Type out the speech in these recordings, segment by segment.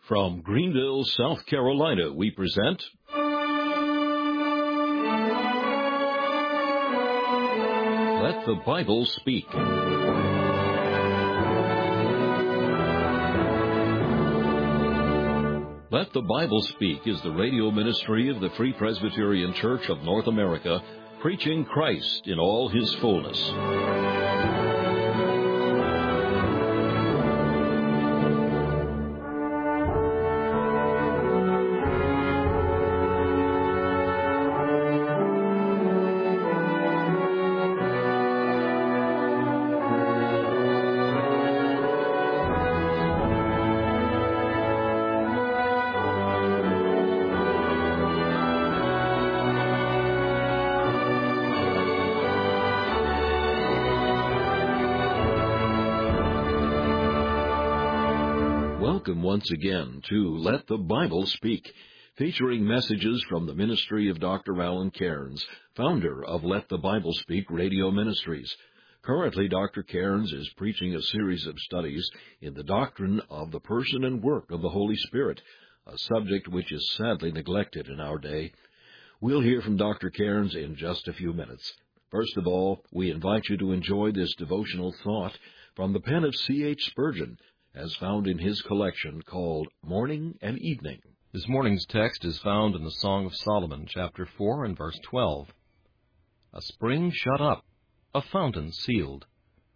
From Greenville, South Carolina, we present Let the Bible Speak. Let the Bible Speak is the radio ministry of the Free Presbyterian Church of North America, preaching Christ in all His fullness. Welcome once again to Let the Bible Speak, featuring messages from the ministry of Dr. Alan Cairns, founder of Let the Bible Speak Radio Ministries. Currently, Dr. Cairns is preaching a series of studies in the doctrine of the person and work of the Holy Spirit, a subject which is sadly neglected in our day. We'll hear from Dr. Cairns in just a few minutes. First of all, we invite you to enjoy this devotional thought from the pen of C.H. Spurgeon, as found in his collection called Morning and Evening. This morning's text is found in the Song of Solomon, chapter 4 and verse 12. A spring shut up, a fountain sealed.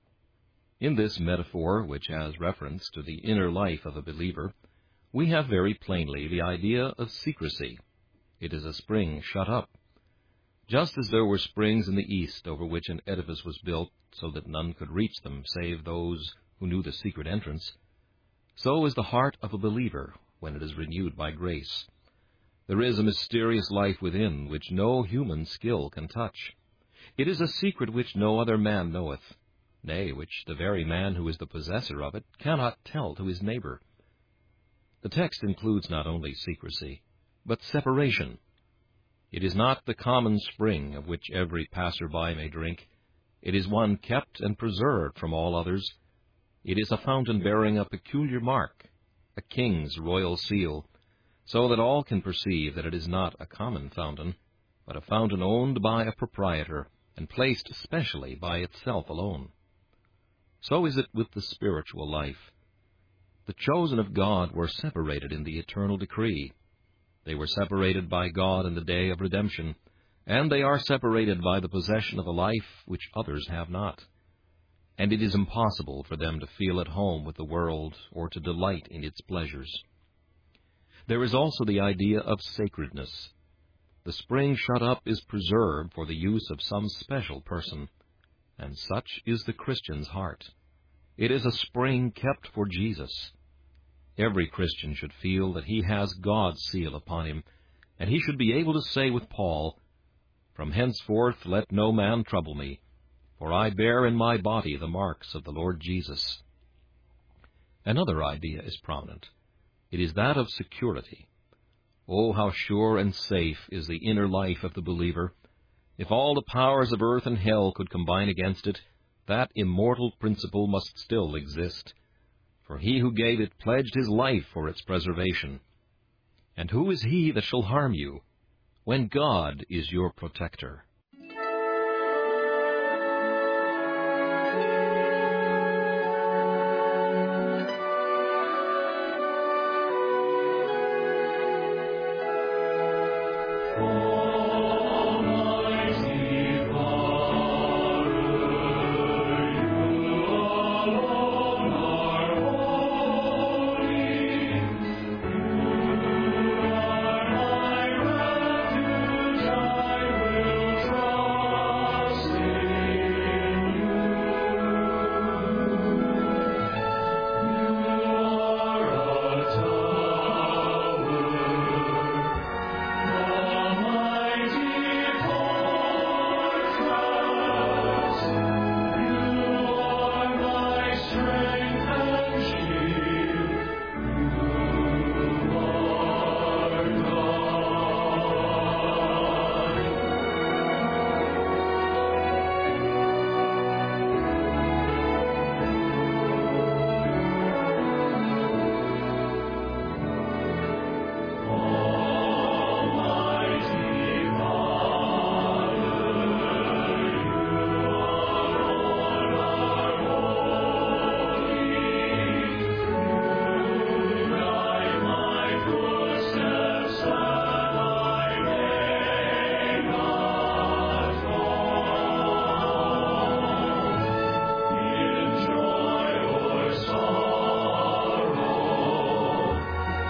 In this metaphor, which has reference to the inner life of a believer, we have very plainly the idea of secrecy. It is a spring shut up. Just as there were springs in the east over which an edifice was built so that none could reach them save those who knew the secret entrance, so is the heart of a believer when it is renewed by grace. There is a mysterious life within which no human skill can touch. It is a secret which no other man knoweth, nay, which the very man who is the possessor of it cannot tell to his neighbor. The text includes not only secrecy, but separation. It is not the common spring of which every passer-by may drink. It is one kept and preserved from all others. It is a fountain bearing a peculiar mark, a king's royal seal, so that all can perceive that it is not a common fountain, but a fountain owned by a proprietor and placed specially by itself alone. So is it with the spiritual life. The chosen of God were separated in the eternal decree. They were separated by God in the day of redemption, and they are separated by the possession of a life which others have not. And it is impossible for them to feel at home with the world or to delight in its pleasures. There is also the idea of sacredness. The spring shut up is preserved for the use of some special person, and such is the Christian's heart. It is a spring kept for Jesus. Every Christian should feel that he has God's seal upon him, and he should be able to say with Paul, "From henceforth let no man trouble me, for I bear in my body the marks of the Lord Jesus." Another idea is prominent. It is that of security. Oh, how sure and safe is the inner life of the believer! If all the powers of earth and hell could combine against it, that immortal principle must still exist. For he who gave it pledged his life for its preservation. And who is he that shall harm you, when God is your protector?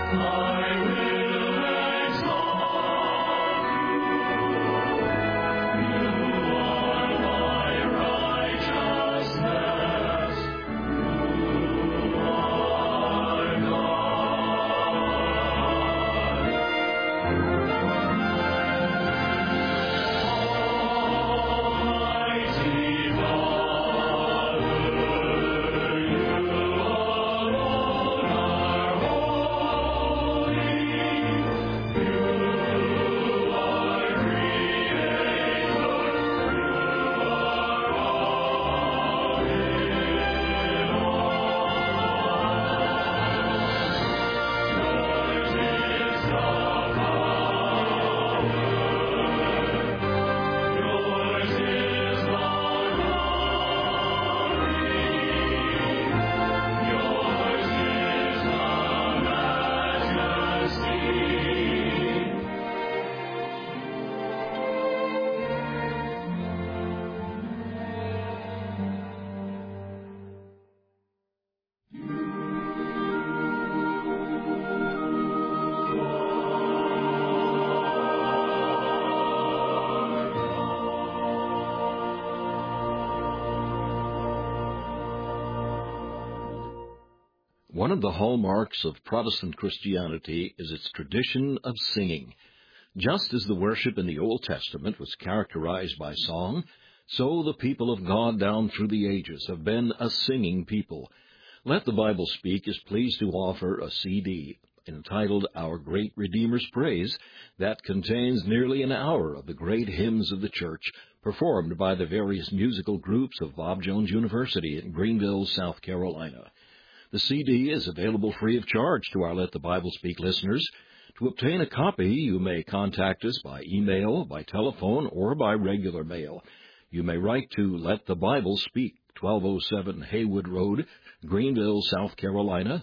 One of the hallmarks of Protestant Christianity is its tradition of singing. Just as the worship in the Old Testament was characterized by song, so the people of God down through the ages have been a singing people. Let the Bible Speak is pleased to offer a CD entitled Our Great Redeemer's Praise that contains nearly an hour of the great hymns of the church performed by the various musical groups of Bob Jones University in Greenville, South Carolina. The CD is available free of charge to our Let the Bible Speak listeners. To obtain a copy, you may contact us by email, by telephone, or by regular mail. You may write to Let the Bible Speak, 1207 Haywood Road, Greenville, South Carolina,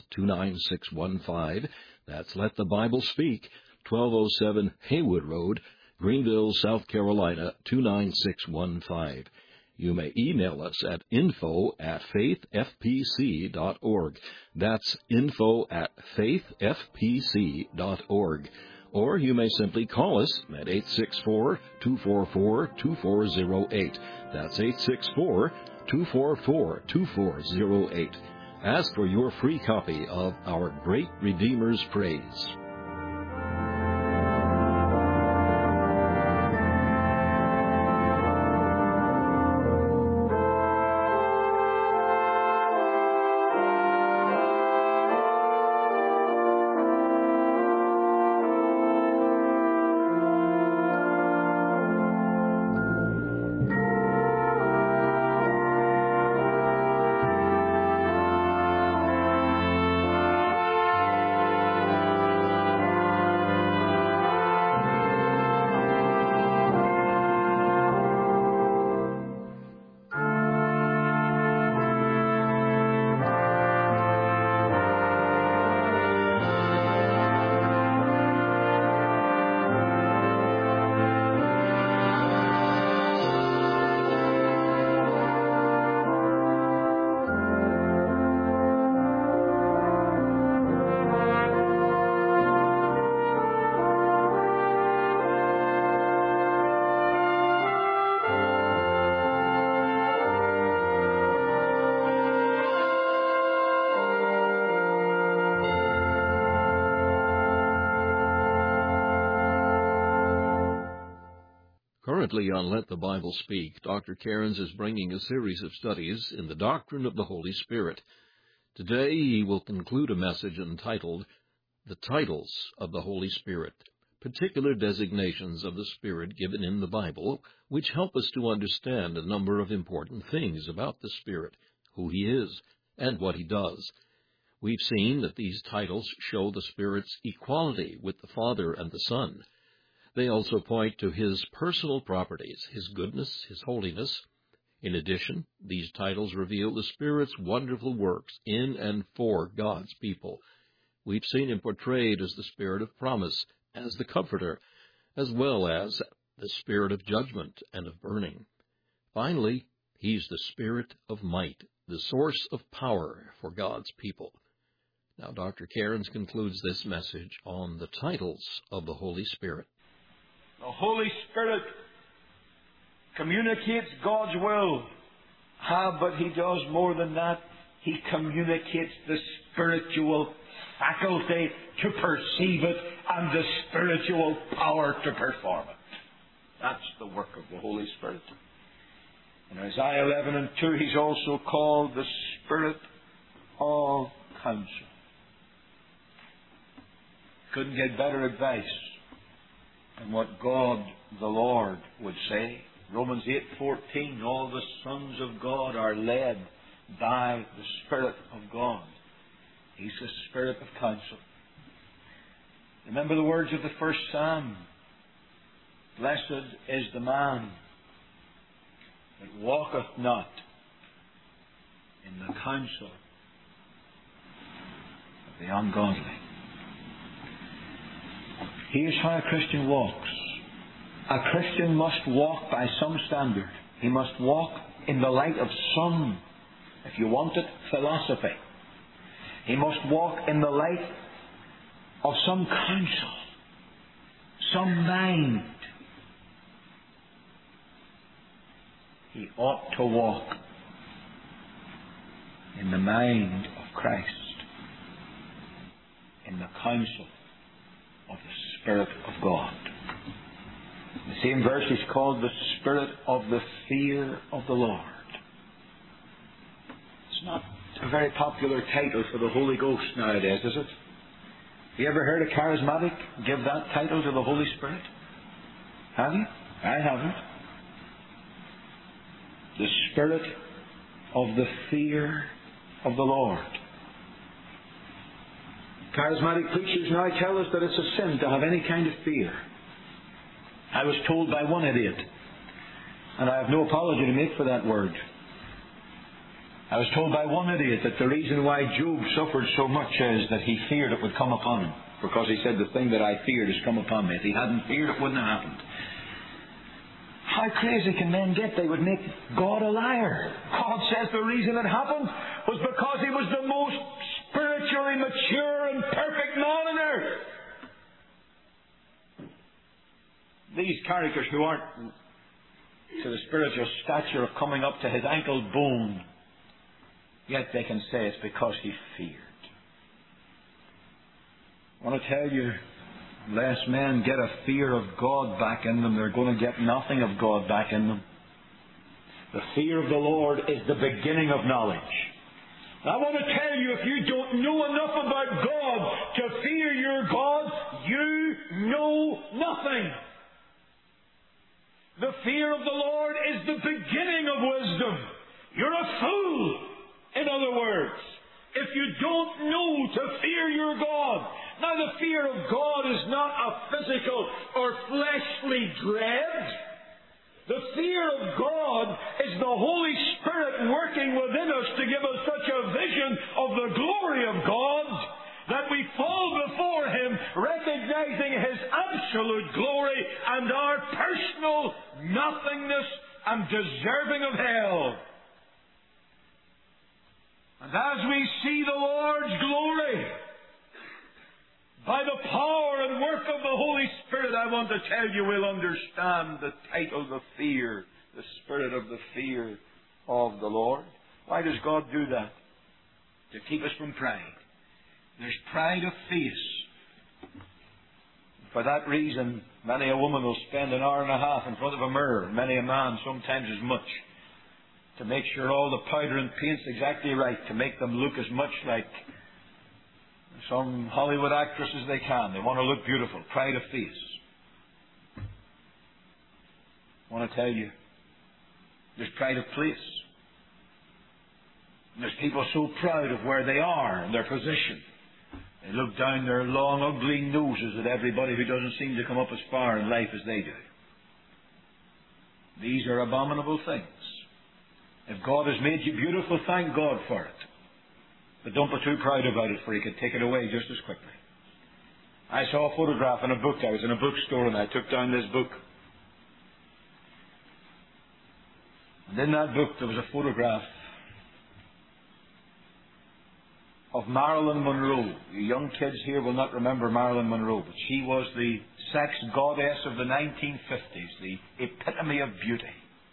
29615. That's Let the Bible Speak, 1207 Haywood Road, Greenville, South Carolina, 29615. You may email us at info@faithfpc.org. That's info@faithfpc.org. Or you may simply call us at 864-244-2408. That's 864-244-2408. Ask for your free copy of Our Great Redeemer's Praise. Currently on Let the Bible Speak, Dr. Cairns is bringing a series of studies in the doctrine of the Holy Spirit. Today he will conclude a message entitled, The Titles of the Holy Spirit, particular designations of the Spirit given in the Bible, which help us to understand a number of important things about the Spirit, who he is, and what he does. We've seen that these titles show the Spirit's equality with the Father and the Son. They also point to his personal properties, his goodness, his holiness. In addition, these titles reveal the Spirit's wonderful works in and for God's people. We've seen him portrayed as the Spirit of promise, as the Comforter, as well as the Spirit of judgment and of burning. Finally, he's the Spirit of might, the source of power for God's people. Now, Dr. Cairns concludes this message on the titles of the Holy Spirit. The Holy Spirit communicates God's will. But He does more than that. He communicates the spiritual faculty to perceive it and the spiritual power to perform it. That's the work of the Holy Spirit. In Isaiah 11:2, He's also called the Spirit of counsel. Couldn't get better advice than what God the Lord would say. Romans 8:14, all the sons of God are led by the Spirit of God. He's the Spirit of counsel. Remember the words of the first Psalm. Blessed is the man that walketh not in the counsel of the ungodly. Here's how a Christian walks. A Christian must walk by some standard. He must walk in the light of some, if you want it, philosophy. He must walk in the light of some counsel, some mind. He ought to walk in the mind of Christ, in the counsel of the Spirit of God. The same verse is called the Spirit of the fear of the Lord. It's not a very popular title for the Holy Ghost nowadays, is it? Have you ever heard a charismatic give that title to the Holy Spirit? Have you? I haven't. The Spirit of the fear of the Lord. Charismatic preachers now tell us that it's a sin to have any kind of fear. I was told by one idiot, and I have no apology to make for that word. I was told by one idiot that the reason why Job suffered so much is that he feared it would come upon him. Because he said, the thing that I feared has come upon me. If he hadn't feared, it wouldn't have happened. How crazy can men get? They would make God a liar. God says the reason it happened was because he was the most spiritually mature and perfect man on earth. These characters who aren't to the spiritual stature of coming up to his ankle bone, yet they can say it's because he feared. I want to tell you, unless men get a fear of God back in them, they're going to get nothing of God back in them. The fear of the Lord is the beginning of knowledge. I want to tell you, if you don't know enough about God to fear your God, you know nothing. The fear of the Lord is the beginning of wisdom. You're a fool, in other words, if you don't know to fear your God. Now, the fear of God is not a physical or fleshly dread. The fear of God is the Holy Spirit working within us to give us such a vision of the glory of God that we fall before Him, recognizing His absolute glory and our personal nothingness and deserving of hell. And as we see the Lord's glory, by the power and work of the Holy Spirit, I want to tell you we'll understand the title, the fear, the spirit of the fear of the Lord. Why does God do that? To keep us from pride. There's pride of face. For that reason, many a woman will spend an hour and a half in front of a mirror, many a man sometimes as much, to make sure all the powder and paint's exactly right, to make them look as much like some Hollywood actress as they can. They want to look beautiful. Pride of face. I want to tell you, there's pride of place. And there's people so proud of where they are and their position. They look down their long, ugly noses at everybody who doesn't seem to come up as far in life as they do. These are abominable things. If God has made you beautiful, thank God for it. But don't be too proud about it, for He could take it away just as quickly. I saw a photograph in a book. I was in a bookstore and I took down this book. And in that book there was a photograph of Marilyn Monroe. You young kids here will not remember Marilyn Monroe, but she was the sex goddess of the 1950s, the epitome of beauty.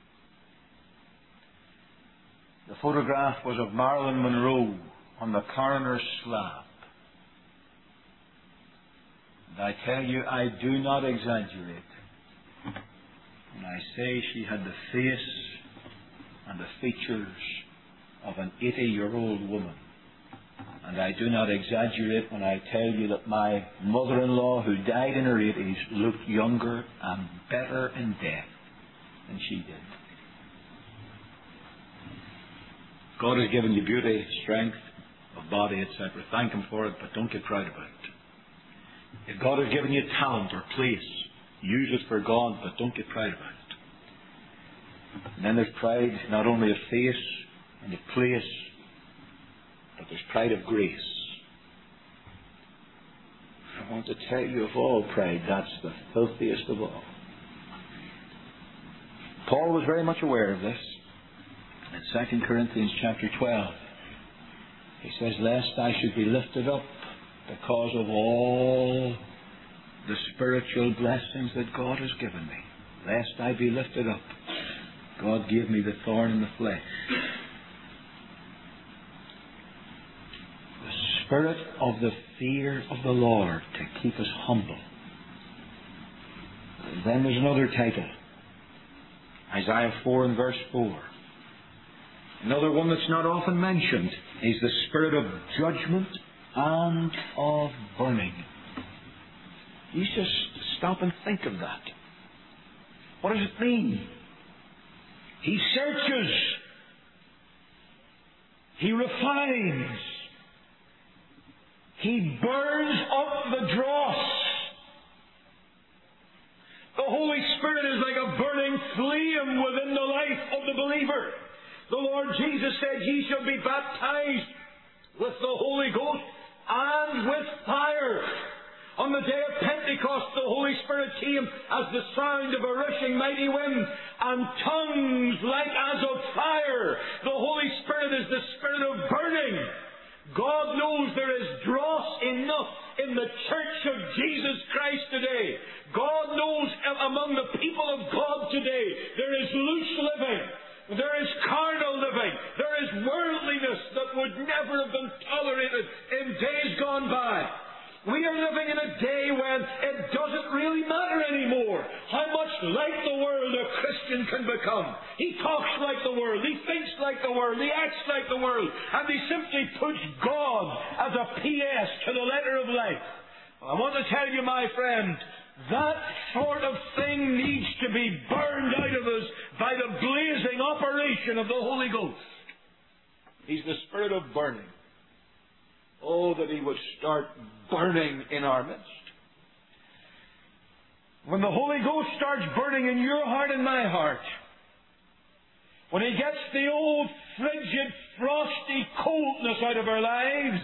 The photograph was of Marilyn Monroe on the coroner's slab. And I tell you, I do not exaggerate when I say she had the face and the features of an 80-year-old woman. And I do not exaggerate when I tell you that my mother-in-law, who died in her 80s, looked younger and better in death than she did. God has given you beauty, strength of body, etc. Thank Him for it, but don't get proud about it. If God has given you talent or place, use it for God, but don't get proud about it. And then there's pride, not only of face and of place, but there's pride of grace. I want to tell you, of all pride, that's the filthiest of all. Paul was very much aware of this. In 2 Corinthians chapter 12, he says, lest I should be lifted up because of all the spiritual blessings that God has given me. Lest I be lifted up. God gave me the thorn in the flesh. The spirit of the fear of the Lord to keep us humble. And then there's another title. Isaiah 4 and verse 4. Another one that's not often mentioned is the spirit of judgment and of burning. You just stop and think of that. What does it mean? He searches. He refines. He burns up the dross. The Holy Spirit is like a burning flame within the life of the believer. The Lord Jesus said, ye shall be baptized with the Holy Ghost and with fire. On the day of Pentecost, the Holy Spirit came as the sound of a rushing mighty wind, and tongues like as of fire. The Holy Spirit is the spirit of burning. God knows there is dross enough in the church of Jesus Christ today. God knows among the people of God today there is loose living. There is carnal living. There is worldliness that would never have been tolerated in days gone by. We are living in a day when it doesn't really matter anymore how much like the world a Christian can become. He talks like the world. He thinks like the world. He acts like the world. And he simply puts God as a PS to the letter of life. I want to tell you, my friend, that sort of thing needs to be burned out of us by the blazing operation of the Holy Ghost. He's the spirit of burning. Oh, that He would start burning in our midst. When the Holy Ghost starts burning in your heart and my heart, when He gets the old frigid, frosty coldness out of our lives,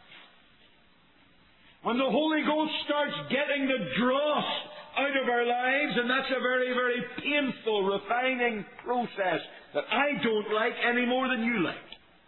when the Holy Ghost starts getting the dross out of our lives, and that's a very, very painful, refining process that I don't like any more than you like.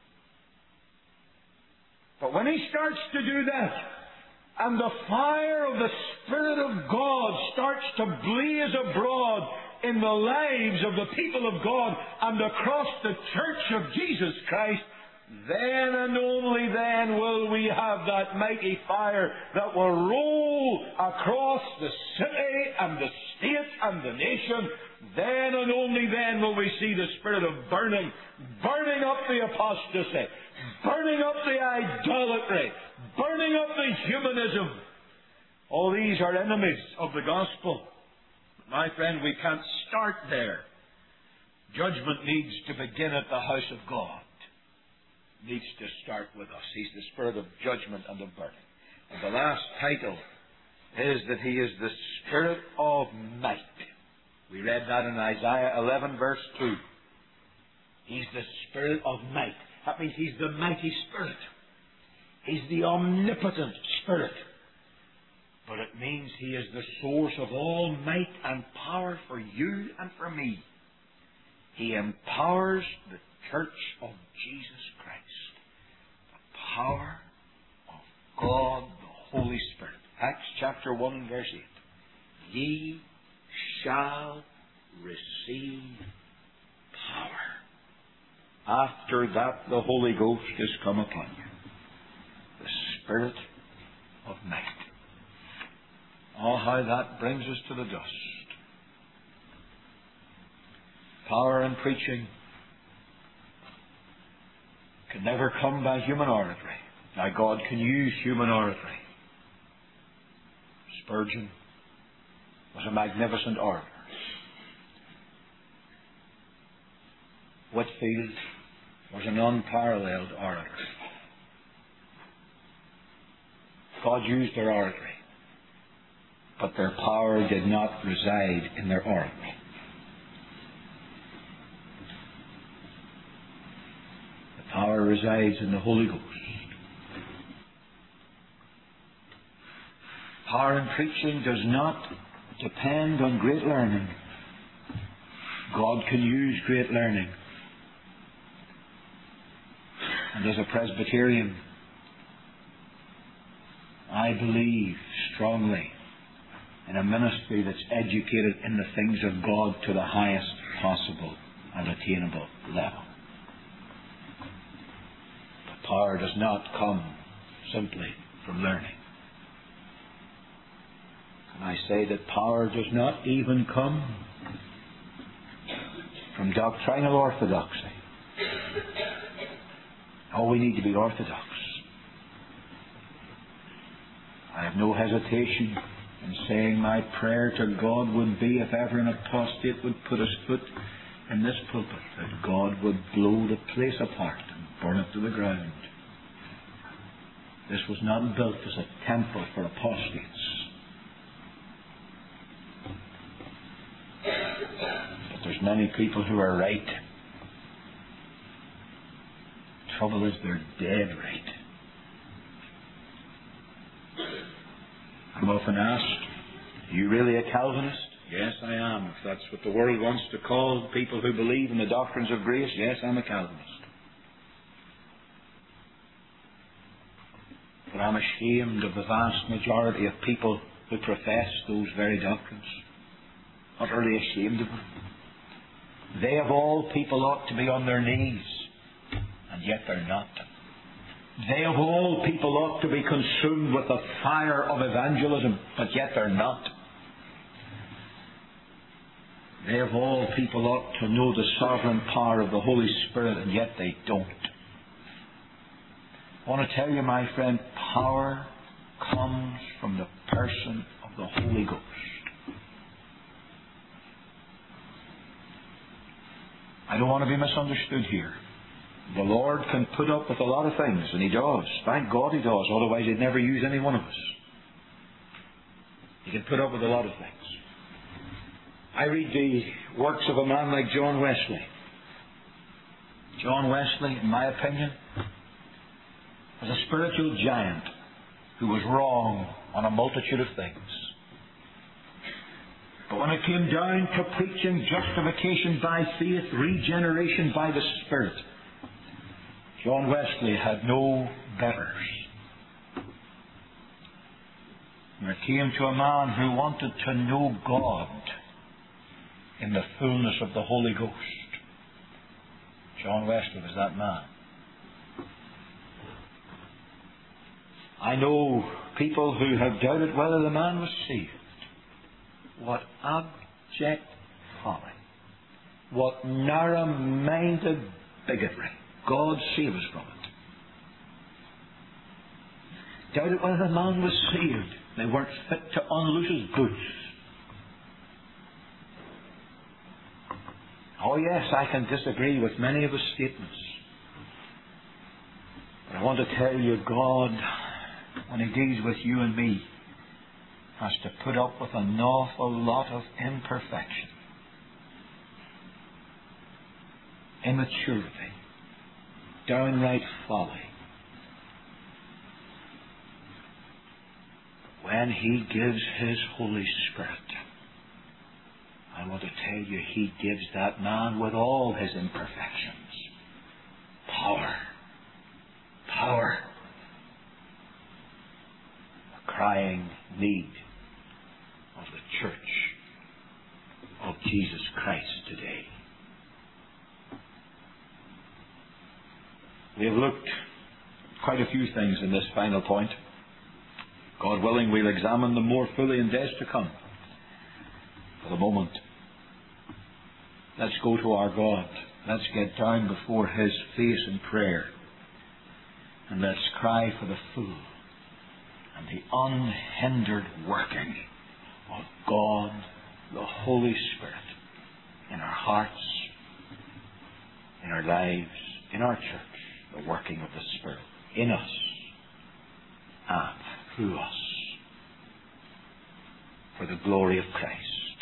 But when He starts to do that, and the fire of the Spirit of God starts to blaze abroad in the lives of the people of God and across the church of Jesus Christ, then and only then will we have that mighty fire that will roll across the city and the state and the nation. Then and only then will we see the spirit of burning, burning up the apostasy, burning up the idolatry, burning up the humanism. All these are enemies of the gospel. My friend, we can't start there. Judgment needs to begin at the house of God. Needs to start with us. He's the spirit of judgment and of burning. And the last title is that He is the spirit of might. We read that in Isaiah 11 verse 2. He's the spirit of might. That means He's the mighty Spirit. He's the omnipotent Spirit. But it means He is the source of all might and power for you and for me. He empowers the church of Jesus Christ. The power God, the Holy Spirit. Acts chapter 1 and verse 8. Ye shall receive power. After that the Holy Ghost is come upon you. The Spirit of might. Oh, how that brings us to the dust. Power in preaching can never come by human oratory. Now, God can use human oratory. Spurgeon was a magnificent orator. Whitefield was an unparalleled orator. God used their oratory, but their power did not reside in their oratory. The power resides in the Holy Ghost. Power in preaching does not depend on great learning. God can use great learning. And as a Presbyterian, I believe strongly in a ministry that's educated in the things of God to the highest possible and attainable level. But power does not come simply from learning. And I say that power does not even come from doctrinal orthodoxy. Oh, we need to be orthodox. I have no hesitation in saying my prayer to God would be, if ever an apostate would put his foot in this pulpit, that God would blow the place apart and burn it to the ground. This was not built as a temple for apostates. But there's many people who are right. Trouble is they're dead right. I'm often asked, are you really a Calvinist? Yes, I am. If that's what the world wants to call people who believe in the doctrines of grace, yes, I'm a Calvinist. But I'm ashamed of the vast majority of people who profess those very doctrines. Utterly ashamed of them. They of all people ought to be on their knees, and yet they're not. They of all people ought to be consumed with the fire of evangelism, but yet they're not. They of all people ought to know the sovereign power of the Holy Spirit, and yet they don't. I want to tell you, my friend, power comes from the person of the Holy Ghost. I don't want to be misunderstood here. The Lord can put up with a lot of things, and He does. Thank God He does, otherwise He'd never use any one of us. He can put up with a lot of things. I read the works of a man like John Wesley. John Wesley, in my opinion, was a spiritual giant who was wrong on a multitude of things. But when it came down to preaching justification by faith, regeneration by the Spirit, John Wesley had no betters. When it came to a man who wanted to know God in the fullness of the Holy Ghost, John Wesley was that man. I know people who have doubted whether the man was saved. What abject folly. What narrow-minded bigotry. God save us from it. Doubted whether the man was saved. They weren't fit to unloose his boots. Oh yes, I can disagree with many of his statements. But I want to tell you, God, when He deals with you and me, has to put up with an awful lot of imperfection, immaturity, downright folly. When He gives His Holy Spirit, I want to tell you, He gives that man with all his imperfections power. Power. crying need of the church of Jesus Christ today. We have looked at quite a few things in this final point. God willing, we'll examine them more fully in days to come. For the moment, let's go to our God. Let's get down before His face in prayer. And let's cry for the full and the unhindered working of God, the Holy Spirit, in our hearts, in our lives, in our church, the working of the Spirit in us and through us for the glory of Christ.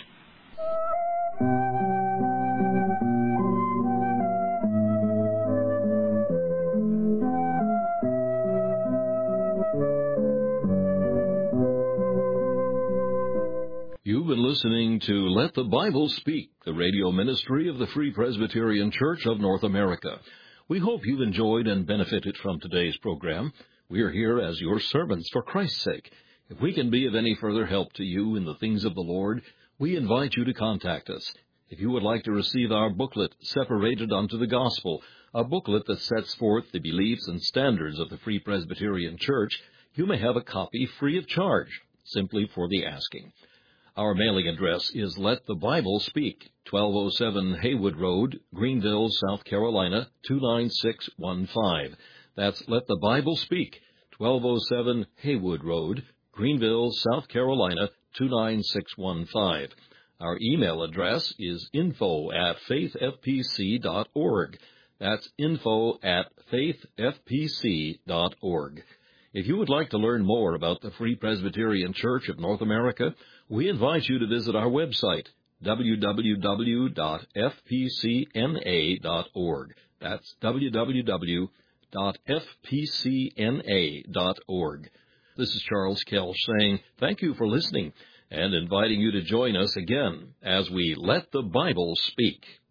You've been listening to Let the Bible Speak, the radio ministry of the Free Presbyterian Church of North America. We hope you've enjoyed and benefited from today's program. We are here as your servants for Christ's sake. If we can be of any further help to you in the things of the Lord, we invite you to contact us. If you would like to receive our booklet, Separated Unto the Gospel, a booklet that sets forth the beliefs and standards of the Free Presbyterian Church, you may have a copy free of charge, simply for the asking. Our mailing address is Let the Bible Speak, 1207 Haywood Road, Greenville, South Carolina, 29615. That's Let the Bible Speak, 1207 Haywood Road, Greenville, South Carolina, 29615. Our email address is info@faithfpc.org. That's info@faithfpc.org. If you would like to learn more about the Free Presbyterian Church of North America, we invite you to visit our website, www.fpcna.org. That's www.fpcna.org. This is Charles Kelch saying thank you for listening and inviting you to join us again as we Let the Bible Speak.